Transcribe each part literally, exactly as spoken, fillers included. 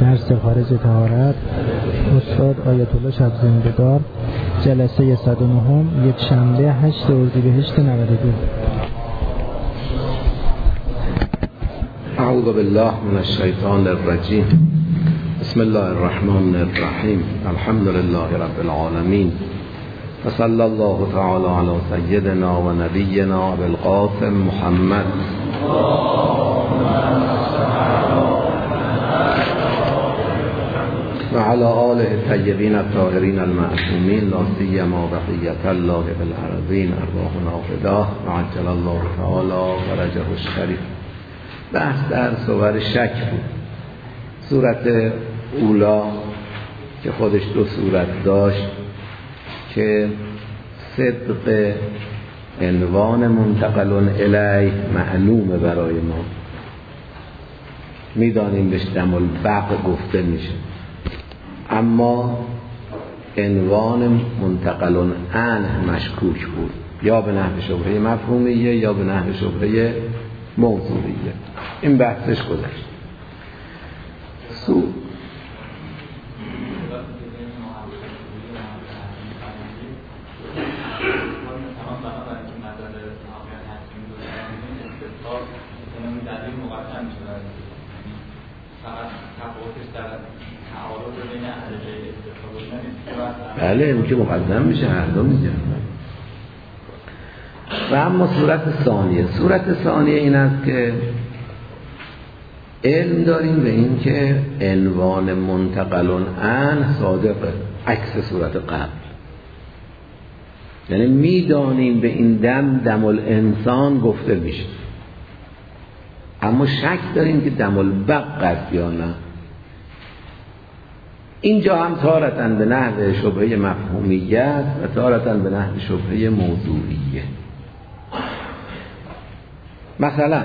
مرز خارج طهارت، استاد آیت الله شب زنده‌دار، جلسه صد و نه، یک شنبه هشت اردیبهشت نود و دو. اعوذ بالله من الشیطان الرجیم. بسم الله الرحمن الرحیم. الحمد لله رب العالمین و صلی الله تعالی علی سیدنا و نبینا بالقاسم محمد و علی آله الطیبین الطاهرین المعصومین لا سیما بقیة الله بالارضین ارواحنا فداه و عجل الله تعالی فرجه الشریف. بحث در صور شک بود. صورت اولا که خودش دو صورت داشت که صدق عنوان منتقل الیه معلومه برای ما، میدانیم بهش دم البق گفته میشه، اما عنوان منتقل عنه مشکوک بود، یا به نحو شبهه مفهومیه یا به نحو شبهه موضوعیه. این بحثش گذشت. سو بله این که مقدم میشه، هر دو میگن. و اما صورت ثانیه صورت ثانیه این است که علم داریم به این که عنوان منتقل عنه صادقه، عکس صورت قبل. یعنی میدانیم به این دم دم الانسان گفته میشه، اما شک داریم که دم البق است یا نه. اینجا هم تارتاً به نحو شبهه مفهومیت و تارتاً به نحو شبهه موضوعیه. مثلا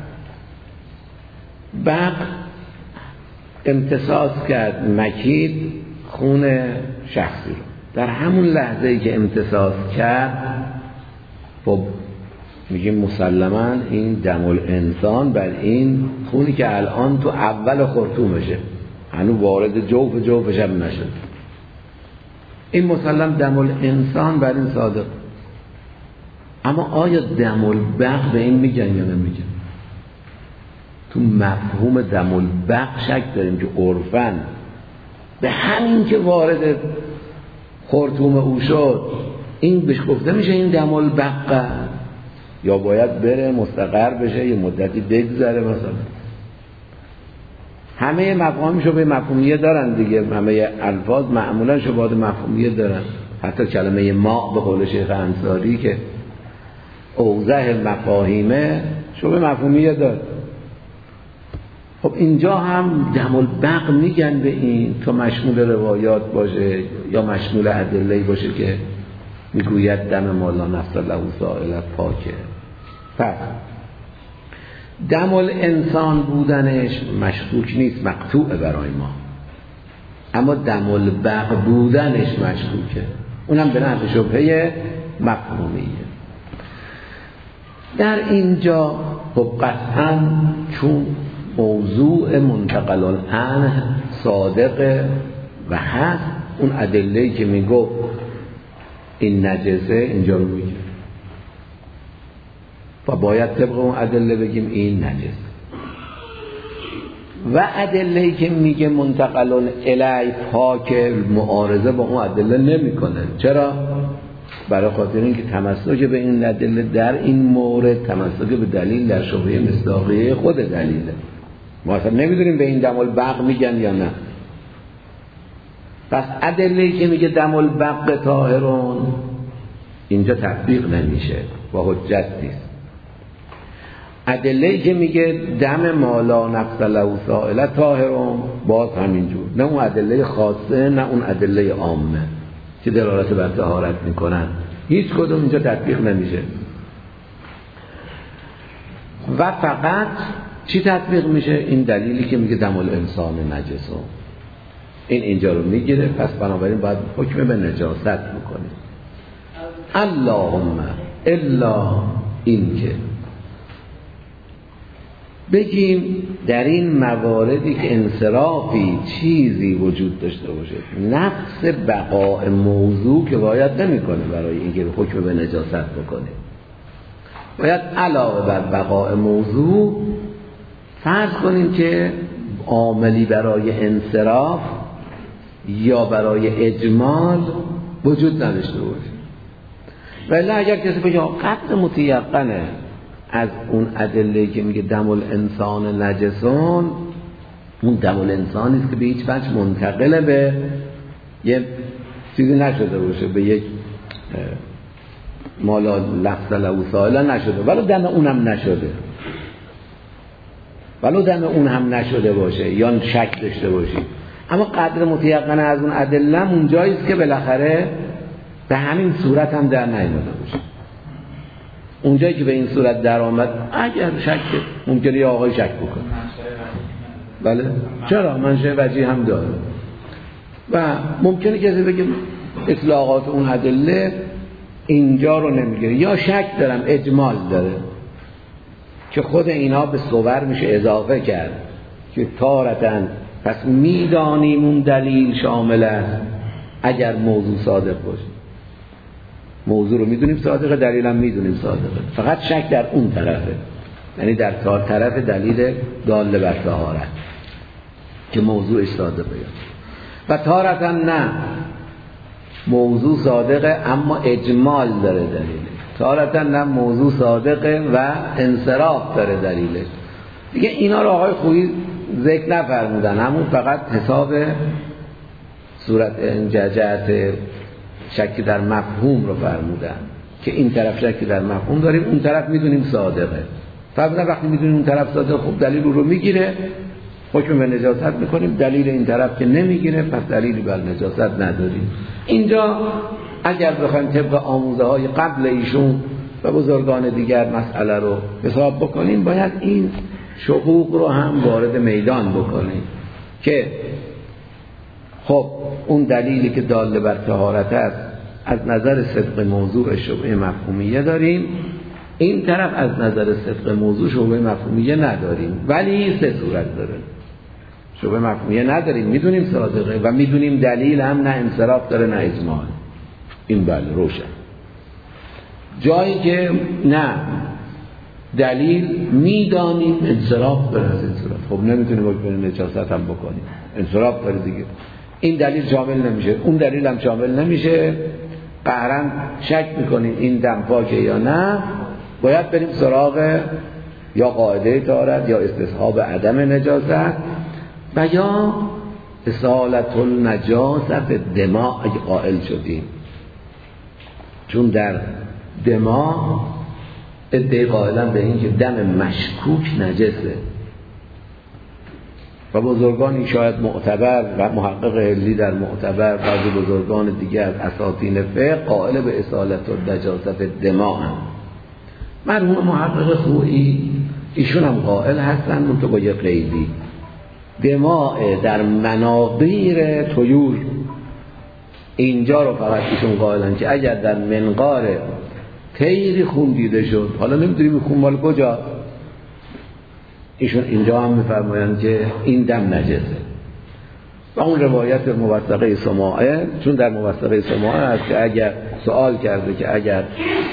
بق امتصاص کرد مکید خون شخصی رو، در همون لحظه‌ای که امتصاص کرد خب میگیم مسلماً این دم الانسان بر این خونی که الان تو اول خرطومشه، هنوز وارد جوف جوفش هم نشد، این مسلم دم الانسان بر این صادق. اما آیا دم البق به این میگن یا نمیگن؟ تو مفهوم دم البق شک داریم که عرفاً به همین که وارد خرطوم او شد این بهش گفته میشه این دم البق، یا باید بره مستقر بشه یه مدتی بگذره. مثلا همه مفاهیم شبه مفهومیه دارن دیگه، همه الفاظ معمولا شبهات مفهومیه دارن. حتی کلمه ما به قول شیخ انصاری که اوضح مفاهیمه شبه مفهومیه داره. خب اینجا هم دم البق میگن به این، تا مشمول روایات باشه یا مشمول ادله‌ای باشه که میگوید دم مولا نفس له سائلت پاکه. پس دم الانسان بودنش مشکوک نیست، مقطوعه برای ما، اما دم البق بودنش مشکوکه، اونم به نحو شبهه مفهومیه. در اینجا خب قطعاً چون موضوع منتقل عنه صادقه و هست، اون ادله‌ای که میگو این نجسه اینجا رو میگه و باید طبق اون ادله بگیم این نجس. و ادله‌ای که میگه منتقل الی پاک معارضه با اون ادله نمیکنه. چرا؟ برای خاطر اینکه تمسک به این ادله در این مورد تمسک به دلیل در شبهه مصداقیه خود دلیله. ما اصلا نمیدونیم به این دم البق میگن یا نه. پس ادله‌ای که میگه دم البق طاهرون اینجا تطبیق نمیشه و حجت نیست. ادله‌ای که میگه دم مالا نفس له سائله طاهرون باز همینجور، نه اون ادله خاصه نه اون ادله عامه که دلالت بر طهارت میکنن، هیچ کدوم اینجا تطبیق نمیشه. و فقط چی تطبیق میشه؟ این دلیلی که میگه دم الانسان نجسه، این اینجا رو میگیره. پس بنابراین باید حکم به نجاست بکنیم. اللهم الا این که بگیم در این مواردی که انصرافی چیزی وجود داشته باشه، نقص بقاء موضوع که باید نمی کنه برای اینکه حکم به نجاست بکنه، باید علاوه بر بقاء موضوع فرض کنیم که عاملی برای انصراف یا برای اجمال وجود نداشته باشه. ولی اگر کسی بگه قطع متیقنه از اون ادله که میگه دم الانسان نجسون، اون دم الانسانی است که به هیچ وجه منتقل به یه چیزی نشده باشه، به یک مالا لفظ لو سائلا نشده، ولو دم اونم نشده، ولو دم اون هم نشده باشه یا شک داشته باشی، اما قدر متیقنه از اون ادله اونجایی است که بالاخره به همین صورت هم در نیامده باشه. اونجایی که به این صورت در آمد اگر شک ممکنه یا آقای شک بکنه، بله چرا منشأ وجهی هم داره و ممکنه کسی بگه اطلاقات اون ادله اینجا رو نمیگیره، یا شک دارم اجمال داره که خود اینا به صور میشه اضافه کرد که تارتن پس میدانیم اون دلیل شامل است اگر موضوع صادق باشه. موضوع رو میدونیم صادقه، دلیل هم میدونیم صادقه، فقط شک در اون طرفه، یعنی در طرف دلیل داله بر طهارت که موضوعش صادقه. و تارتا نه، موضوع صادقه اما اجمال داره دلیله، تارتا نه موضوع صادقه و انصراف داره دلیله. دیگه اینا رو آقای خویی ذکر نفرمودن، همون فقط حساب صورت جهت شک در مفهوم رو فرمودن که این طرف شک در مفهوم داریم، اون طرف میدونیم صادقه. فرمودن وقتی میدونیم اون طرف صادقه، خب دلیل رو میگیره، حکم به نجاست میکنیم، دلیل این طرف که نمیگیره پس دلیلی بر نجاست نداریم. اینجا اگر بخوایم طبق آموزه های قبل ایشون و بزرگان دیگر مسئله رو حساب بکنیم، باید این شقوق رو هم وارد میدان بکنیم که خب اون دلیلی که داله بر طهارت است از نظر صدق موضوع شبهه مفهومیه داریم، این طرف از نظر صدق موضوع شبهه مفهومیه نداریم، ولی سه صورت داره. شبهه مفهومیه نداریم، میدونیم صادقه و میدونیم دلیل هم نه انصراف داره نه اجمال، این بله روشن. جایی که نه دلیل میدانیم انصراف داره از این صورت، خب نمیتونیم حکم نجاست هم بکنیم، انصراف داره دیگه، این دلیل شامل نمیشه، اون دلیل هم شامل نمیشه، قهرن شک میکنیم این دم پاکه یا نه، باید بریم سراغ یا قاعده طهارت یا استصحاب عدم نجاست و یا اصالت النجاست به دماء اگه قائل شدیم، چون در دماء ادعای قائلن به این که دم مشکوک نجسه و بزرگانی شاید معتبر و محقق علی در معتبر، بعضی بزرگان دیگر از اساطین فقه قائل به اصالت النجاست دماء هم. مرحوم محقق خویی ایشون هم قائل هستن، منطقه با یه قیدی، دماء در مناقیر طیور، اینجا رو فقط ایشون قائلن که اگر در منقار طیری خون دیده شد، حالا نمیدونیم خون مال کجا، ایشون اینجا هم میفرمایند که این دم نجسه. و اون روایت موثقه سماعه، چون در موثقه سماعه هست که اگر سوال کرده که اگر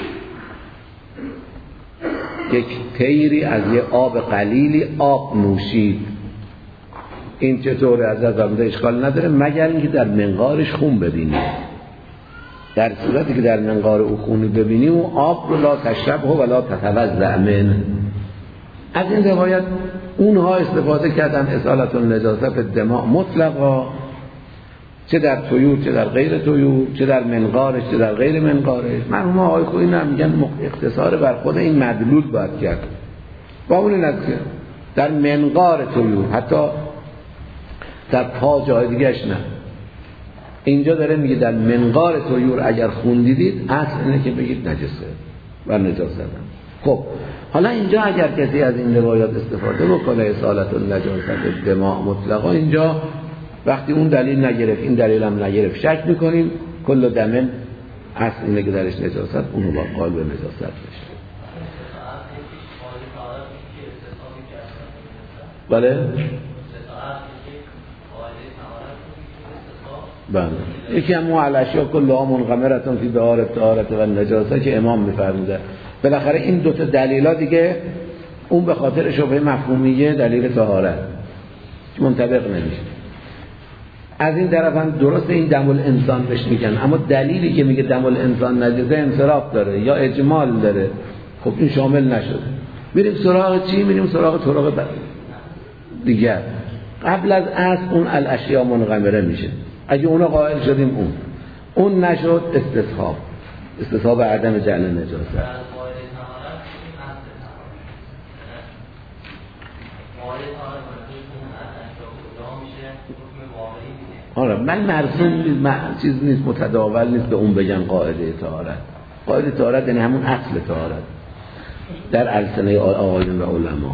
یک طیری از یه آب قلیلی آب نوشید این چطوره؟ از از آمده اشکال نداره مگر اینکه در منقارش خون ببینید. در صورتی که در منقار او خون ببینی و آب رو لا تشربه و لا تتوضأ منه. از این روایت اونها استفاده کردن اصالت النجاسه فی الدماء مطلقا، چه در طیور چه در غیر طیور، چه در منقارش چه در غیر منقارش. مرحوم آقای خویی نمیگن اختصار بر خود این مدلول باید کرد با اون نتیجه در منقار طیور، حتی در پا جای دیگهش نه. اینجا داره میگه در منقار طیور اگر خون دیدید اصل اینه که بگید نجسه و نجاست هم. خب حالا اینجا اگر کسی از این روایات استفاده بکنه اصالت النجاسه دماء مطلقا، اینجا وقتی اون دلیل نگرفت این دلیل هم نگرفت شک میکنیم کل دمن اصل اینه که درش نجاست، اونو با قال به نجاست بشه. بله بله یکی هم معلشیا کلها منغمرتون فی بحار طهارت و نجاسه که امام میفرموده. بالاخره این دوتا دلیلا دیگه اون به خاطر شبهه مفهومیه دلیل طهارت منطبق نمیشه. از این طرف هم درست این دم الانسان بهش میگن، اما دلیلی که میگه دم الانسان نجاسه انصراف داره یا اجمال داره، خب این شامل نشده. میریم سراغ چی؟ میریم سراغ طرق دیگر. قبل از اصل اون الاشیاء منغمره میشه. اگه اونا قائل شدیم اون اون نشد استصحاب استصحاب عدم جعل نجاسه. آره من مرسوم نیست، من چیز نیست، متداول نیست به اون بگن قاعده طهارت. قاعده طهارت یعنی همون اصل طهارت در السنه آقایون و علما.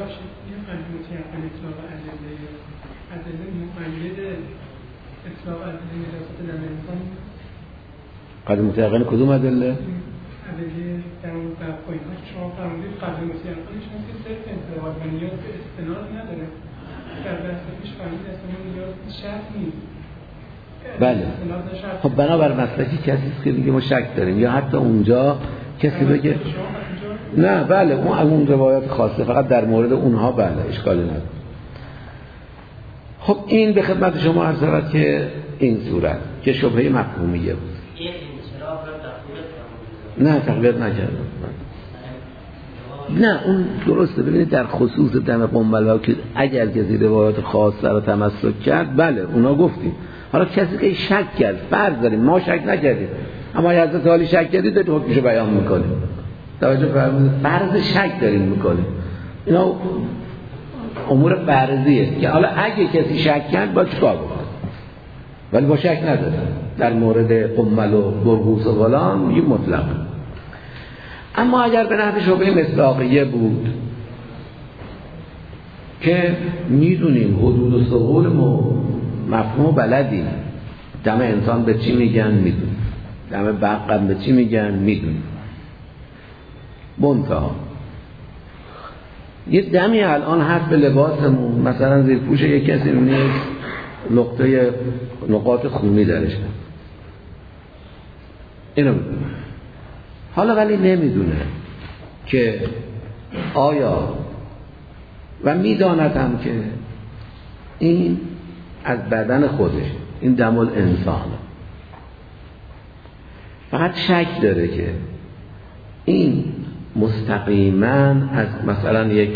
قد متيقن کدوم ادله؟ ادله در اون بحثایی که شما فرمودید قد متيقنش مثل صرف انتقاد و نیاز به استناد نداره. در بحث پیش فرمودید اصلا نیاز به شک نیست. بله. خب بنابر مسلکی کسی که میگه ما شک داریم یا حتی اونجا کسی بگه نه بله اون اون روایات خاصه فقط در مورد اونها بله اشکالی نداره. خب این به خدمت شما عرض شود که این صورت که شبهه مفهومیه بود. نه تقویت نکردم. نه اون درسته. ببینید در خصوص دم قنبله که اگر کسی روایات خاصه رو تمسک کرد بله اونا گفتیم. حالا کسی که شک کرد فرض داریم ما شک نکردیم اما حضرت عالی شک کردید دارید حکمشو بیان میکنیم. توجه فرمودید فرض شک داریم میکنیم. اینا امور فرضیه که حالا اگه کسی شک کرد باید چیکار بکنه ولی با شک نداره. در مورد قمل و برغوث و فلان میگیم مطلق. اما اگر به نحو شبهه مصداقیه بود که میدونیم حدود و ثغور مفهوم بلدیم، دم انسان به چی میگن میدونیم، دم بقم به چی میگن میدونیم، منتها یه دمی الان هست به لباسمون مثلا زیر پوش یک کسی نیست نقطه نقاط خونی درش هست اینو میدونه. حالا ولی نمیدونه که آیا و میداند هم که این از بدن خودش این دم الانسان فقط شک داره که این مستقیما از مثلا یک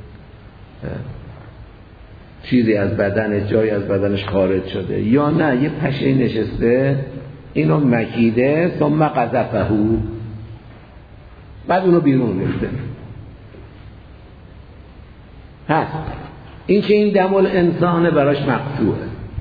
چیزی از بدن جایی از بدنش خارج شده یا نه یه پشه نشسته اینو مکیده ثم قذفه بعد اونو بیرون ریخته. پس این که این دم الانسان براش مقطوعه،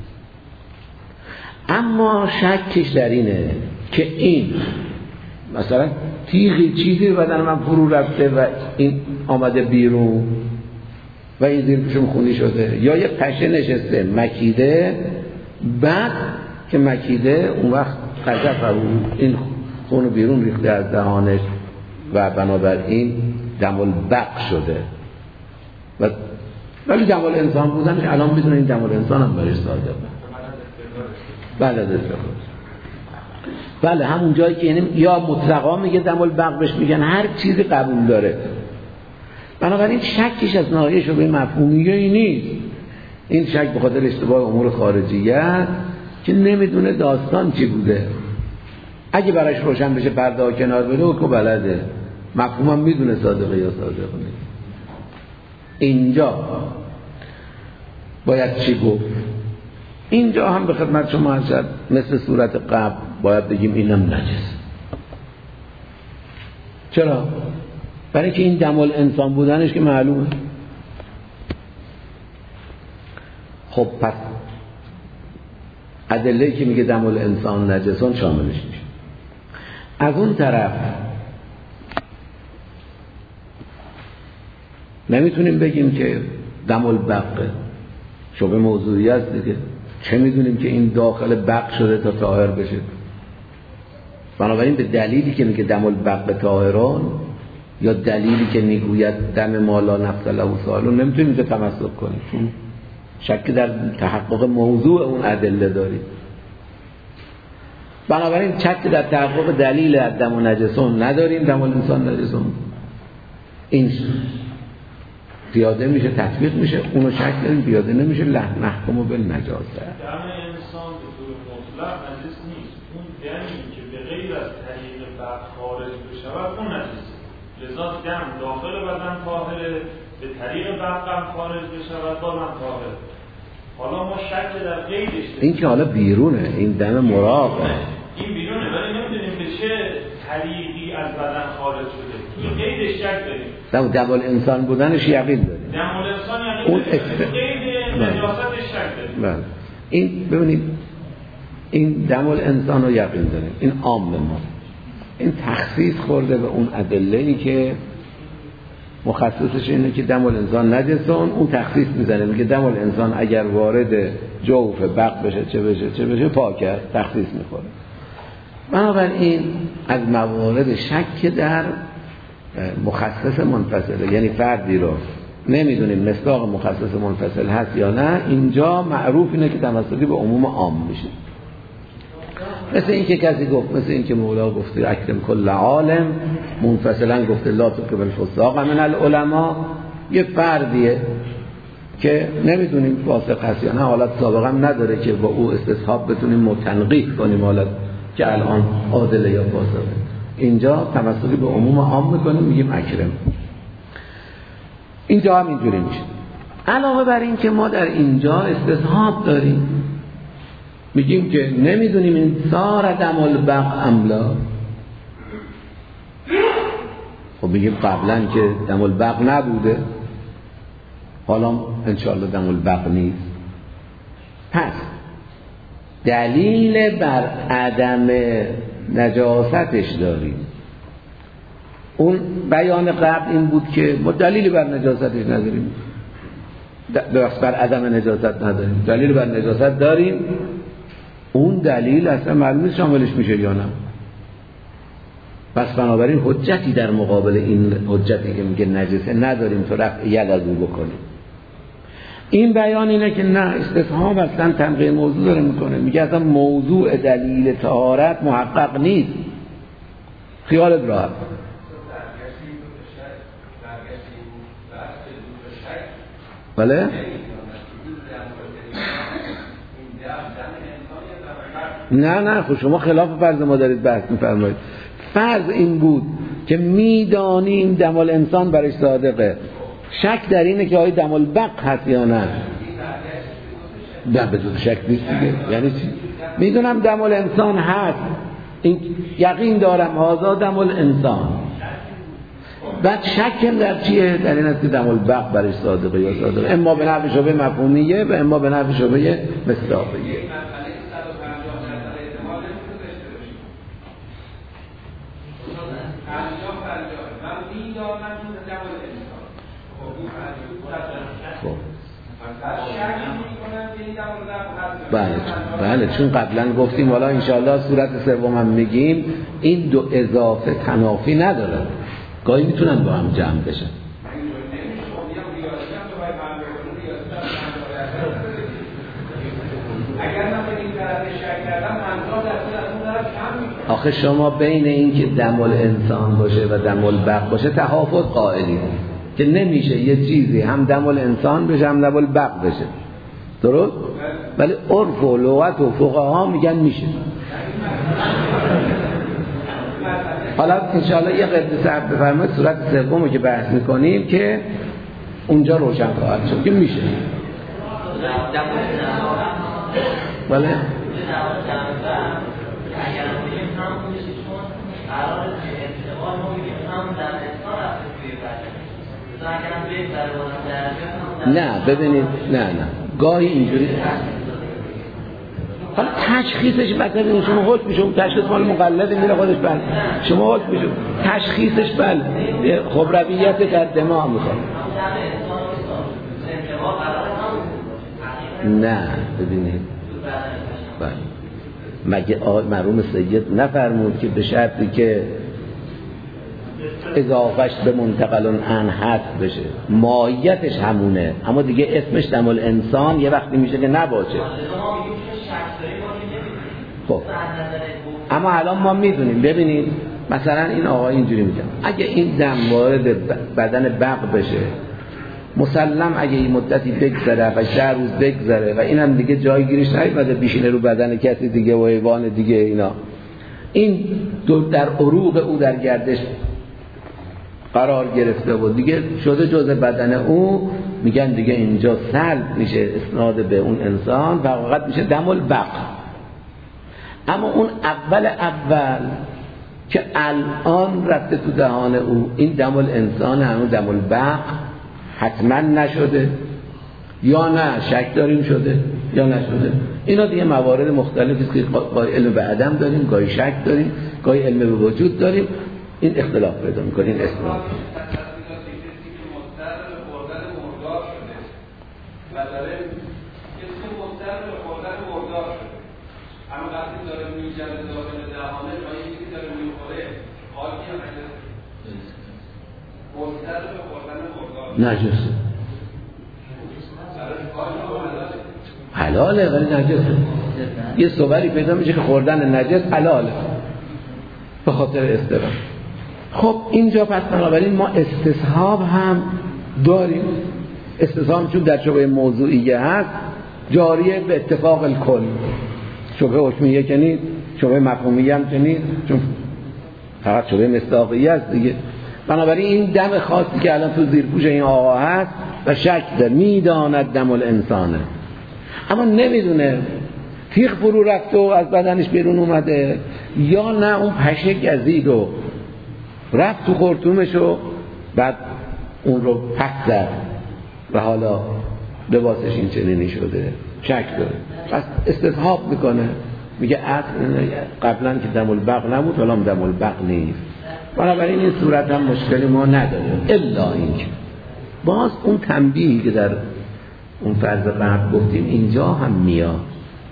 اما شکش در اینه که این مثلا تیغی چیزی بدن من فرو رفته و این آمده بیرون و این زیر پوشم خونی شده یا یه پشه نشسته مکیده بعد که مکیده اون وقت قذف این خون بیرون ریخته از دهانش و بنابراین دم البق شده و ولی دم الانسان بودنش الان میدونه این دم الانسان هم برش صادقه. بله دست بله همون جایی که یعنی یا مطلقا میگه دم البق بهش میگن هر چیزی قبول داره. بنابراین شکش از ناحیه شبهه مفهومیه نیست. این شک به خاطر اشتباه امور خارجیه است که نمیدونه داستان چی بوده. اگه براش روشن بشه پرده ها کنار بده او که بلده مفهومم میدونه صادقه یا صادقه نیست. اینجا باید چی گفت؟ اینجا هم به خدمت شما هست مثل صورت قبل باید بگیم اینم نجس. چرا؟ برای که این دم الانسان بودنش که معلومه. خب پس ادله‌ای که میگه دم الانسان نجسان شاملش میشه. از اون طرف نمیتونیم بگیم که دم البق شبه موضوعی است دیگه. چه میدونیم که این داخل بق شده تا طاهر بشه؟ بنابراین به دلیلی که میگه دم البق طاهران یا دلیلی که میگوید دم ما لا نفس له سائلون نمیتونیم اینجا تمسک کنیم، چون شک در تحقق موضوع اون ادله داریم. بنابراین شک در تحقق دلیل دم و نجسون نداریم، دم الانسان نجسون این پیاده میشه، تطبیق میشه، اونو شک داریم پیاده نمیشه. نحکم بالنجاسه. دم انسان به طور مطلق نجس نیست، اون دمی که به غیر از طریق بد خارج بشود اون نجسه. لذا دم داخل بدن طاهره، به طریق بد هم خارج بشود با من طاهره. حالا ما شک در قیدش داریم، این که حالا بیرونه، این دم مراقبه، این بیرونه، ولی نمیدونیم به چه طریقی از بدن خارج شده. این قیدش شک داریم. دم الانسان بودنش یقین داریم. دم الانسان یقین اون داریم. قید نجاستش شک داریم. این ببینید این دم الانسان رو یقین داریم، این عام ما. این تخصیص خورده به اون ادله‌ای که مخصصش اینه که دم الانسان نجسون، اون تخصیص میزنه میگه دم الانسان اگر وارد جوف بق بشه چه بشه چه بشه پاکه، تخصیص میخوره. بنابراین از موارد شک در مخصص منفصله، یعنی فردی رو نمیدونیم مصداق مخصص منفصل هست یا نه، اینجا معروف اینه که تمسکی به عموم عام میشه. مثل این که کسی گفت، مثل این که مولا گفته اکرم کل عالم، منفصلا گفته لا تکرم الفساق من العلماء. یه فردیه که نمیدونیم فاسق هست یا نه، حالت سابقا نداره که با او استصحاب بتونیم متنقیح کنیم حالت که الان عادله یا فاسقه. اینجا تمسکی به عموم عام میکنیم، میگیم اکرم. اینجا هم اینجوری میشه. علاوه بر این که ما در اینجا استصحاب داریم، میگیم که نمیدونیم این سار دم البق املا. خب میگیم قبلا که دم البق نبوده، حالا انشاءالله دم البق نیست. پس دلیل بر عدم نجاستش داریم. اون بیان قبل این بود که ما دلیلی بر نجاستش نداریم، درست بر عدم نجاست نداریم، دلیل بر نجاست داریم. اون دلیل اصلا معلومه شاملش میشه یا نه. پس بنابراین حجتی در مقابل این حجتی که میگه نجسه نداریم تو رفع ید از او بکنیم. این بیان اینه که نه، استفهام اصلا تنقیح موضوع داره میکنه، میگه اصلا موضوع دلیل طهارت محقق نیست، خیالت راحت. بله؟ نه نه خب شما خلاف فرض ما دارید بحث میفرمایید. فرض این بود که میدانیم دم الانسان برش صادقه، شک در اینه که آیا دم البق هست یا نه. نه بدون شک نیست دیگه. یعنی چی؟ میدونم دم الانسان هست، این یقین دارم هذا دم الانسان. بعد شک در چیه؟ در این است که دم البق برش صادقه یا صادقه، اما به نحو شبه مفهومیه و اما به نحو شبه مصداقیه. بله بله چون قبلا گفتیم حالا انشاءالله صورت سوم هم میگیم این دو اضافه تنافی نداره، گاهی میتونن با هم جمع بشن. آخه شما بین این که دم الانسان باشه و دم البق باشه تحافظ قائلی که نمیشه یه چیزی هم دم الانسان بشه هم دم البق بشه، درست؟ ولی عرف و لغت و فقها میگن میشه. حالا انشاءالله یه قدر صبر بفرمایید صورت سومو که بحث میکنیم که اونجا روشن خواهد شد که میشه. بله نه ببینید نه نه گاهی اینجوری حالا تشخیصش مثلا شما حکم میشه، تشخیص مال مقلد میره خودش بله شما حکم میشه تشخیصش بله خب رویت در دماغ میخواد. نه ببینید بله مگه مرحوم سید نفرمود که به شرطی که اضافهش به منتقل عن حذف بشه، ماهیتش همونه، اما دیگه اسمش دم الانسان یه وقتی میشه که نباشه. خب اما الان ما میدونیم، ببینید مثلا این آقا اینجوری میگه اگه این دم وارد بدن بق بشه، مسلم اگه این مدتی بگذره و ده روز بگذره و اینم دیگه جای گیرش نیومده بیشینه رو بدن کسی دیگه و حیوان دیگه، اینا این در عروق او در گردش قرار گرفته بود دیگه شده جزء بدن او، میگن دیگه اینجا سلب میشه اسناد به اون انسان و فقط میشه دم البق. اما اون اول اول که الان رفته تو دهان او، این دم الانسان همون دم البق حتما نشده یا نه شک داریم شده یا نشده. اینا دیگه موارد مختلفی است که گاهی علم به عدم داریم، گاهی شک داریم، گاهی علم به وجود داریم، این اختلاف پیدا میکنه. این اسناد نجسه، حلاله ولی نجسه. یه صوری پیدا میشه که خوردن نجس حلاله به خاطر استقامت. خب اینجا پس بنابراین ما استصحاب هم داریم. استصحاب چون در شبه موضوعیه هست جاریه به اتفاق الکل، شبه حکمیه که نیست، شبه مفهومیه هم که نیست، چون فقط شبه مصداقیه است دیگه. بنابراین این دم خاصی که الان تو زیرپوش این آقا هست و شک داره، میداند دم الانسانه اما نمیدونه تیغ فرو رفته و از بدنش بیرون اومده یا نه اون پشه گزید و رفت تو خرطومش و بعد اون رو پس زد و حالا لباسش این چنینی شده، شک داره. پس استصحاب میکنه، میگه قبلا که دم البق نبود حالا دم البق نیست. بنابراین این صورت هم مشکلی ما نداریم، الا اینکه باز اون تنبیهی که در اون فرض قبل گفتیم اینجا هم میاد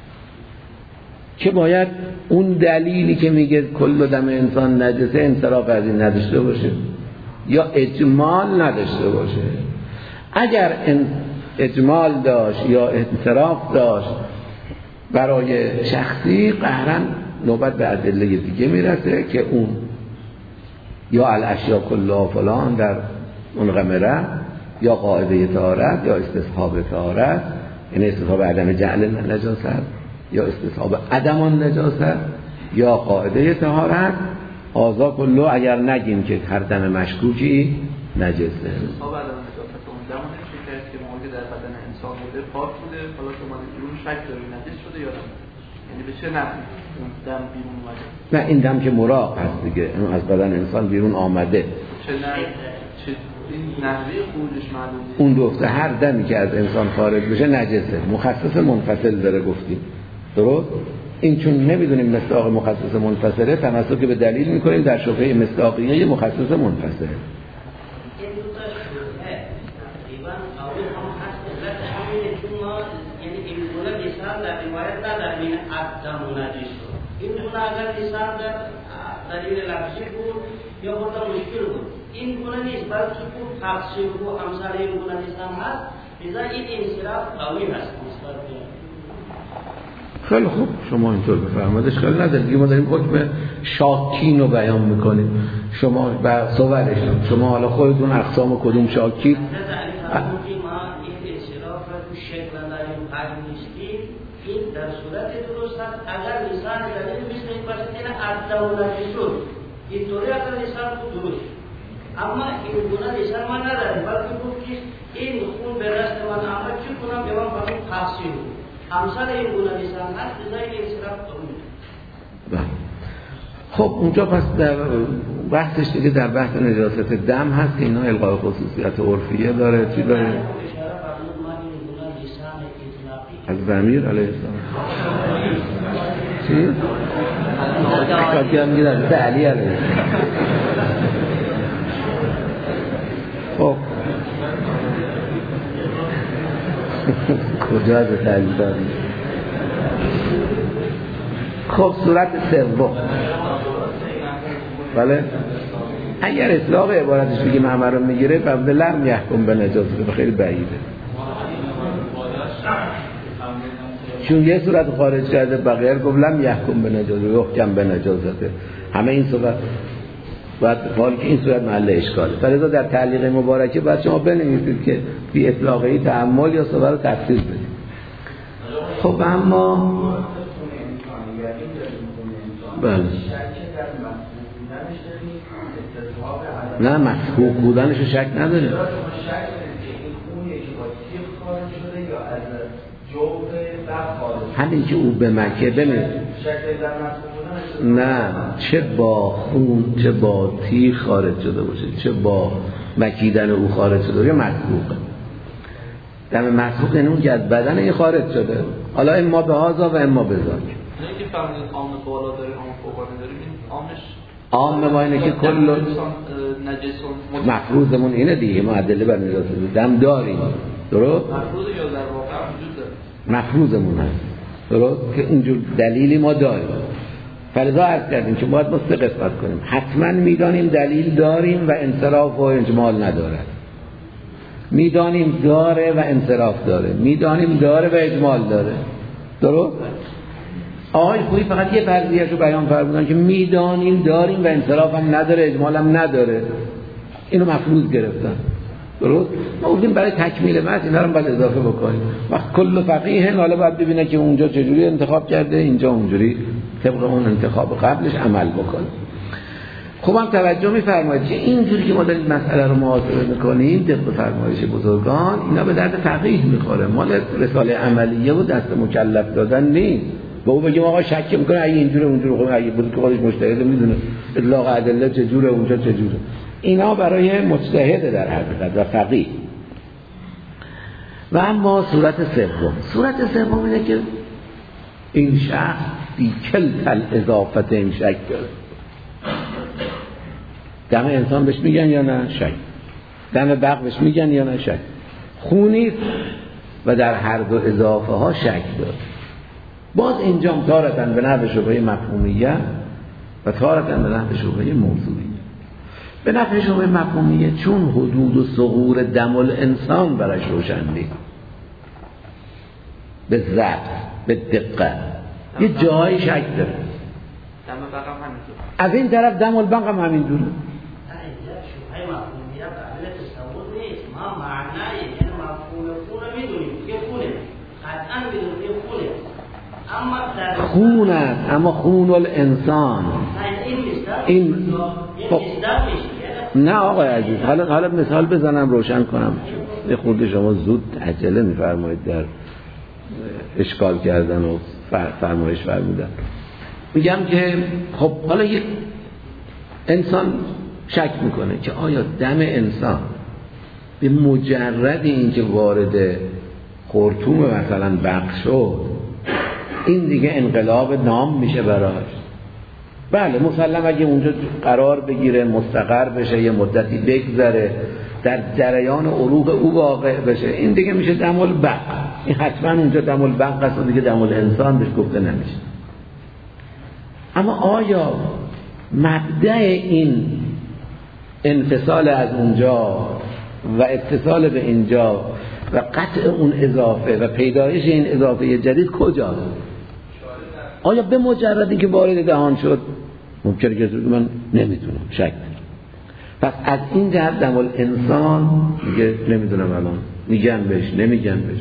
که باید اون دلیلی که میگه کل دم انسان نجسه انصراف از این نداشته باشه یا اجمال نداشته باشه. اگر اجمال داشت یا انصراف داشت برای شخصی، قهرن نوبت به ادله دیگه میرسه که اون یا الاشیا کلها فلان در اون غمره یا قاعده طهارت یا استصحاب طهارت، یعنی استصحاب عدم جعل نجاست یا استصحاب عدم نجاست یا قاعده طهارت. آزا کلو اگر نگیم که هر دم مشکوکی نجسه. استصحاب عدم نجاست اون دم نمیشه که موقعی در بدن انسان بوده پاک بوده، حالا شما بیرون شک داری نجس شده یا نه، یعنی به چه نحوی اون دم بیرون اومده؟ نه این دم که مراق هست دیگه، اون از بدن انسان بیرون آمده. چه نحوی چه این نحوی خروجش معلومه؟ اون گفته هر دمی که از انسان خارج بشه نجسه، مخصص منفصل داره گفتیم. درست؟ این چون نمیدونیم مصداق مخصص منفصله، تمسک به دلیل میکنیم در شبهه مصداقیه مخصص منفصل. این گونه اگر لسان در دلیل لفظی بود یا بوده مشکل بود، این گونه نیست بلکه بود تفسیر بود همسر این گونه لسان هست، لذا این انصراف قوی هست. خیلی خوب شما اینطور بفرمایید، اشکال نداره دیگه. ما داریم حکم شاکین رو بیان میکنیم، شما با صورش شما حالا خودتون اقسام کدوم شاکی این در صورت درست است. اگر لسان دلیل مثل این باشه که ادعای شد اینطوری اگر لسان بود درست، اما این گونه لسان ما نداریم، بلکه بود که این خون به رست من اما چی کنم به من کنم تفسیر بود همسر این گونه لسان هست، لذا این انصراف کنیم. خب اونجا پس در بحثش دیگه در بحث نجاست دم هست که اینا الغای خصوصیت عرفیه داره. چی داره؟ از ضمیر علیه السلام چی؟ شاکی هم میگه در علی علیه السلام. خب کجا از تعلیل داریم؟ خب صورت سوم، بله اگر اطلاق عبارتش بگیم همه رو میگیره فبد لم یحکم به نجاسته، خیلی بعیده، چون یه صورت خارج کرده بقیه گفت لم یحکم به نجاسته یحکم به نجاسته، همه این صورت باید حال که این صورت محل اشکاله. فلذا در تعلیق مبارکه باید شما بنویسید که بی اطلاقی تأمل یا صورت رو تفسیر بدید. خب اما بله نه مسحوق بودنش شک نداره. همین که او به مکه بمید نه چه با خون چه با تیر خارج شده باشه، چه با مکیدن او خارج شده باشه مسحوقه. دم مسحوق یعنی اون که از بدن این خارج شده، حالا اما به هازا و اما به ذاک. نه که فهمیدید عام بالا داره عام فوقانی داره، این عامش عام ما اینه که کل مفروضمون اینه دیگه، ما ادله بر نجاست دم داریم، درست؟ مفروض یا در واقع وجود داره؟ مفروضمون هست، درست؟ که اینجور دلیلی ما داریم. فلذا عرض کردیم که باید ما سه قسمت کنیم، حتما میدانیم دلیل داریم و انصراف و اجمال ندارد، میدانیم داره و انصراف داره، میدانیم داره و اجمال داره، درست؟ آقای خویی فقط یه فرضیه‌شو بیان فرمودن که میدانیم داریم و انصراف هم نداره، اجمال هم نداره، اینو مفروض گرفتن، درست؟ ما گفتیم برای تکمیل متن اینا رو باید اضافه بکنیم. وقت کل فقیه حالا باید ببینه که اونجا چجوری انتخاب کرده، اینجا اونجوری طبق اون انتخاب قبلش عمل بکنه. خب هم توجه می‌فرمایید که اینجوری که ما داریم مسئله رو محاسبه می‌کنیم طبق فرمایش بزرگان اینا به درد فقیه می‌خوره، مال رساله عملیه و دست مکلف دادن نیست. با او بگیم آقا شک می‌کنه اگه اینجوره اونجوره، خب اگه بود که خودش مجتهد می‌دونه اطلاق ادله چجوره اونجا چجوره، اینا برای مجتهد در حقیقت و فقیه. و اما صورت سوم، صورت سوم اینه که این شخص بی کلت اضافت این شک داره. دم انسان بهش میگن یا نه؟ شک. دم بق بهش میگن یا نه؟ شک. خونی و در هر دو اضافه ها شک داره. باز اینجا تارتن به نحو شبهه مفهومیه و تارتن به نحو شبهه موضوعیه. به نحو شبهه مفهومیه چون حدود و ثغور دم الانسان برش روشن نیست، به ضبط به دقت یه جایی شک داره. دم بق هم همینطور، از این طرف دم البق هم همینطوره. خون است اما خون الانسان این خب نه آقای عزیز، حالا حالا مثال بزنم روشن کنم. یه خورده شما زود عجله میفرمایید در اشکال کردن و فرمایش فرمودن. میگم که خب حالا یک انسان شک میکنه که آیا دم انسان به مجرد اینکه وارد خرطوم مثلا بق شد این دیگه انقلاب نام میشه براش؟ بله مسلم اگه اونجا قرار بگیره مستقر بشه یه مدتی بگذره در جریان عروق او واقع بشه این دیگه میشه دم البق. این حتما اونجا دم البق است و دیگه دم الانسان بهش گفته نمیشه. اما آیا مبدأ این انفصال از اونجا و اتصال به اینجا و قطع اون اضافه و پیدایش این اضافه جدید کجاست؟ آیا به مجردی که وارد دهان شد ممکنه که من نمیتونم شک. پس از این جهت دم الانسان میگه نمیدونم الان میگن بهش نمیگن بهش.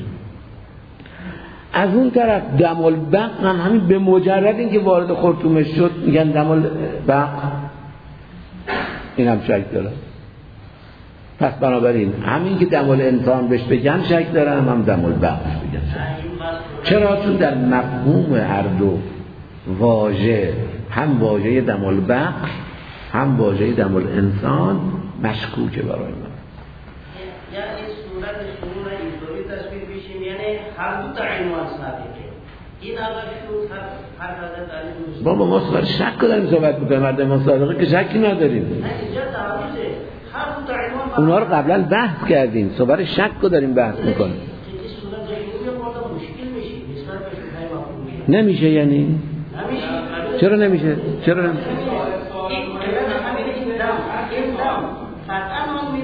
از اون طرف دم البق هم همین به مجرد این که وارد خرطومش شد میگن دم البق، این هم شک داره. پس بنابراین همین که دم الانسان بهش بگن شک دارن هم دم البق بهش بگن شک. چرا؟ چون در مفهوم هر دو واژه هم واژه دم البق هم واژه دم الانسان مشکوکه برای من. یعنی صورت شروع اینطوری تصویر بشیم یعنی هر دو تا عنوان صادقه. این اگر شد هر حضرت علی دوست بابا ما سوال شک داریم صحبت میکنیم، مرد ما صادقه که شکی نداریم. نه اینجا تعریضه هر دو تا عنوان اونها رو قبلا بحث کردیم، صحبت شک رو داریم بحث میکنیم. نمیشه یعنی؟ نمیشه. چرا نمیشه؟ چرا نمیشه؟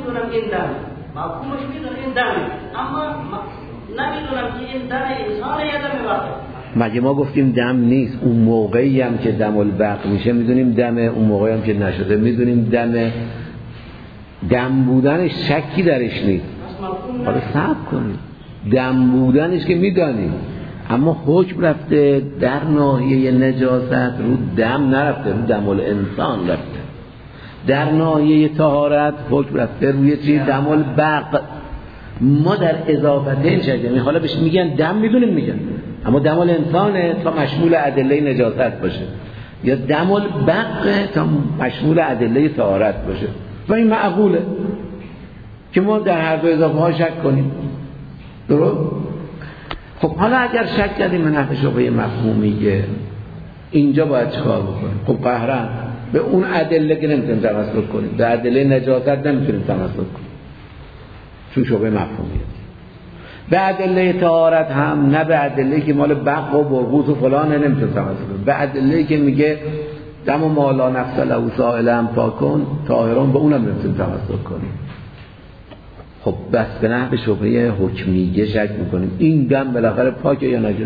میدونم این دم مفهومش میدونم این دمه، اما نمیدونم که این دم انسان یا دم واقع. مگه ما گفتیم دم نیست؟ اون موقعی هم که دم البق میشه میدونیم دمه، اون موقعی هم که نشده میدونیم دمه. دم بودنش شکی درش نیست. حالا صبر کنید. دم بودنش که میدانیم، اما حکم رفته در ناحیه نجاست رو دم نرفته، رو دم الانسان رفته. در ناحیه طهارت حکم رفته روی چی؟ دم البق. ما در اضافتین شدیم، حالا بهش میگن دم، میدونیم میگن، اما دم الانسانه تا مشمول ادله نجاست باشه، یا دم البق تا مشمول ادله طهارت باشه. و این معقوله که ما در هر دو اضافه ها شک کنیم. درست؟ خب حالا اگر شک کردیم من نحو شبهه مفهومیه، اینجا باید چکار بکنیم؟ خب قهرن به اون ادله که نمیتونیم تمسک کنیم، به ادله نجاست نمیتونیم تمسک کنیم چون شبهه مفهومیه. به ادله طهارت هم نه، به ادله که مال بق و برغوث و فلانه نمیتونیم تمسک کنیم، به ادله که میگه دم و مالا نفس له سائلا پاکن طاهرون، به اونم نمیتونیم تمسک کنیم. خب بس به نحو شبهه حکمیه شک میکنیم این دم بالاخره پاکه یا نجسه. اگر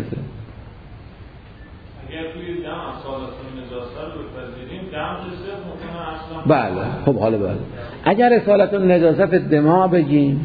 توی دم اصالتون نجاست رو بپذیریم دم جسه ممکنه اصلا. بله خب حالا بله اگر اصالتون نجاست دماغ بگیم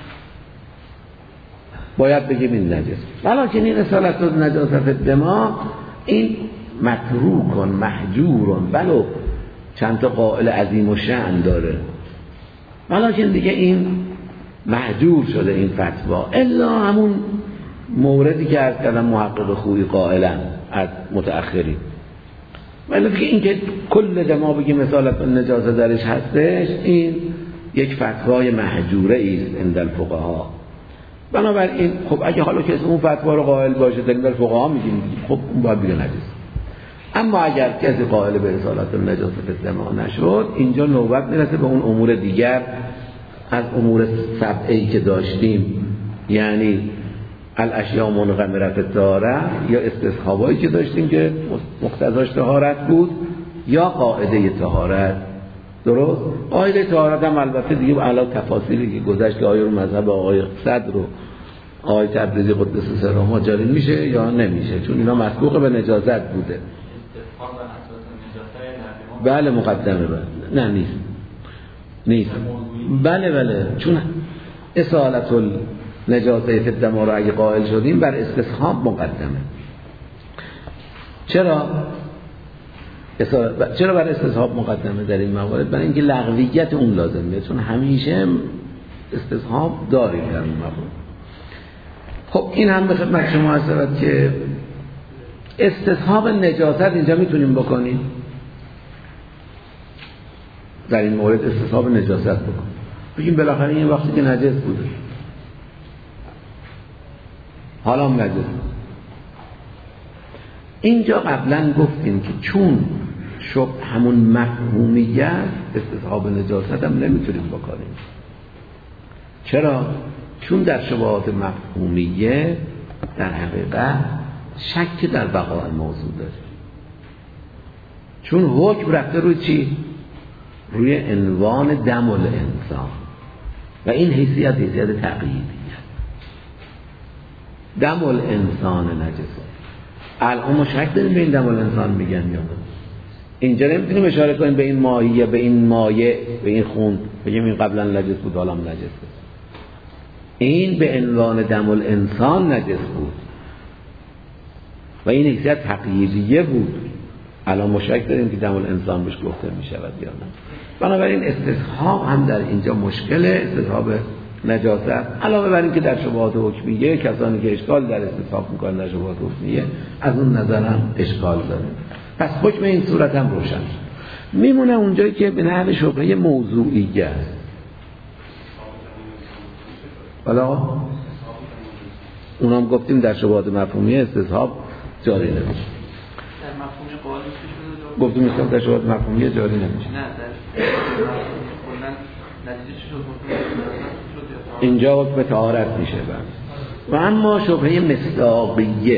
باید بگیم این نجس، ولیکن این اصالتون نجاست دماغ این متروکن محجورن، ولو چند تا قائل عظیم و شأن داره، ولیکن دیگه این محجور شده این فتوا. الا همون موردی که عرض کردم محقق خویی قائلا از متأخرین، ولی که این که کل دما بگیم اصالت نجاسه درش هستش، این یک فتوای محجوره ایست عند الفقها. بنابراین خب اگه حالا کسی اون فتوا رو قائل باشه در این فقها میگیم خب اون باید بگه نجس. اما اگر کسی قائل به اصالت نجاسه دما نشد، اینجا نوبت میرسه به اون امور دیگر از امور سبعی که داشتیم، یعنی الاشیاء منغمره فی الطهاره، یا استصحابایی که داشتیم که مقتضاش طهارت بود، یا قاعده طهارت. درست؟ قاعده طهارت هم البته دیگه علاوه تفاصیلی که گذشت که آیا رو مذهب آقای صدر و آقای تبریزی قدس سرهما جاری میشه یا نمیشه، چون اینا مسبوق به نجاست بوده. بله مقدمه بله. نه نیست نیست بله بله چون اصالت النجاسه فی الدم رو اگه قائل شدیم بر استصحاب مقدمه. چرا چرا بر استصحاب مقدمه در این موارد؟ برای اینکه لغویت اون لازمه، چون همیشه استصحاب داریم در اون موارد. خب این هم به خدمت شما هست که استصحاب نجاست اینجا میتونیم بکنیم، در این مورد استصحاب نجاست بکنیم، بگیم بالاخره این وقتی که نجس بوده حالا هم نجس. اینجا قبلا گفتیم که چون شب همون مفهومیت استصحاب نجاست هم نمیتونیم بکنیم. چرا؟ چون در شبهات مفهومیه در حقیقت شک در بقای موضوع داره، چون حکم رفته روی چی؟ روی عنوان دم الانسان و این حیثیت حیثیت تقییدیه. دم الانسان نجسه. الان ما شک داریم به این دم الانسان میگن یا نه؟ اینجا نمیتونیم اشاره کنیم به این مایه، به این مایه، به این خون بگیم این قبلا نجس بود حالا نجسه. این به عنوان دم الانسان نجس بود و این حیثیت تقییدیه بود. الان ما شک داریم که دم الانسان بهش گفته میشود یا نه. بنابراین استصحاب هم در اینجا مشکله، استصحاب نجاست. علاوه بر این که در شبهات حکمیه کسانی که اشکال در استصحاب میکنن در شبهات حکمیه از اون نظر هم اشکال داره. پس حکم این صورت هم روشن میمونه اونجایی که به نحو شبهه موضوعیه است. حالا اونم گفتیم در شبهات مفهومیه استصحاب جاری نمیشه. در مفهوم قائل شده گفتیم مثلا در شبهات مفهومیه جاری نمیشه. نه در کلا نتیجه چی شد؟ اینجا حکم طهارت میشه. و اما شبهه مصداقیه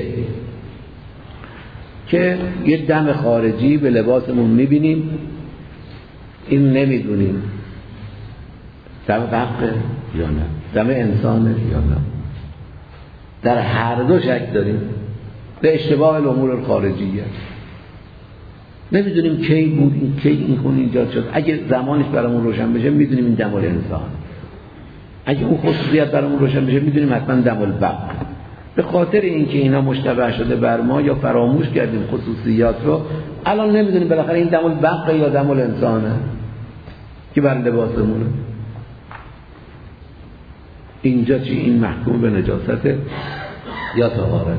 که یه دم خارجی به لباسمون میبینیم، این نمیدونیم دم حقه یا نه، دم انسانه یا نه. در هر دو شک داریم. به اشتباه الامور الخارجیه نمیدونیم کی بود این کی این خون ایجاد شد. اگه زمانش برامون روشن بشه میدونیم این دم الانسان، اگه اون خصوصیت برامون روشن بشه میدونیم حتما دم البق. به خاطر اینکه اینا مشتبه شده بر ما یا فراموش کردیم خصوصیات رو، الان نمیدونیم بالاخره این دم البق یا دم الانسانه که بر لباسمونه. اینجا چی؟ این محکوم به نجاست یا طهارت.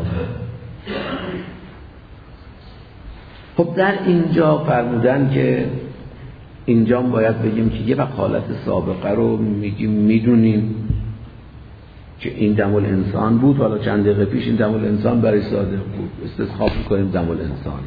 خب در اینجا فرمودن که اینجا باید بگیم که یه وقت حالت سابقه رو میگیم میدونیم که این دم الانسان بود، حالا چند دقیقه پیش این دم الانسان برای صادق بود، استصحاب میکنیم دم الانسان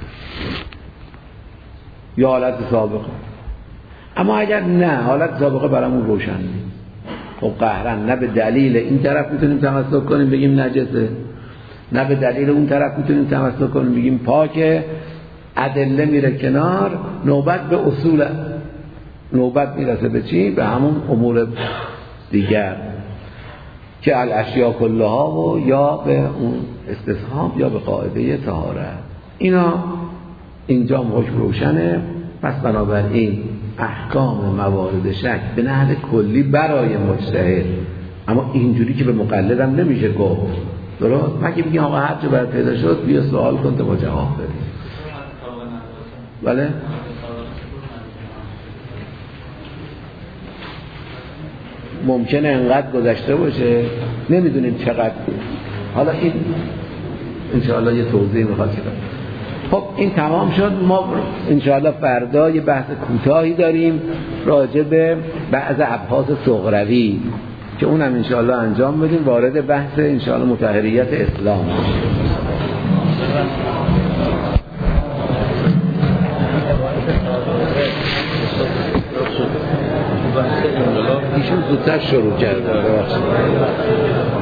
یا حالت سابقه. اما اگر نه حالت سابقه برامون روشن نیست، خب قهرن نه به دلیل این طرف میتونیم تمسک کنیم بگیم نجسه، نه به دلیل اون طرف میتونیم تمسک کنیم بگیم پاکه. ادله میره کنار، نوبت به اصول، نوبت میرسه به چی؟ به همون امور دیگر که الاشیاء کلها و یا به اون استصحاب یا به قاعده طهارت. اینا اینجا حکم روشنه. پس بنابراین احکام موارد شک به نحو کلی برای مجتهد، اما اینجوری که به مقلد هم نمیشه گفت، درست؟ مگه بگیم آقا هر چه باید پیدا شد بیا سوال کن تا با جواب بدیم. بله؟ ممکنه انقدر گذشته باشه نمیدونیم چقدر. حالا این انشاءالله یه توضیح میخواد که خب این تمام شد. ما انشاءالله فردا یه بحث کوتاهی داریم راجع به بعض ابحاث صغروی که اونم انشاءالله انجام بدیم، وارد بحث انشاءالله مطهریت اسلام. ایشون زودتر شروع کرده.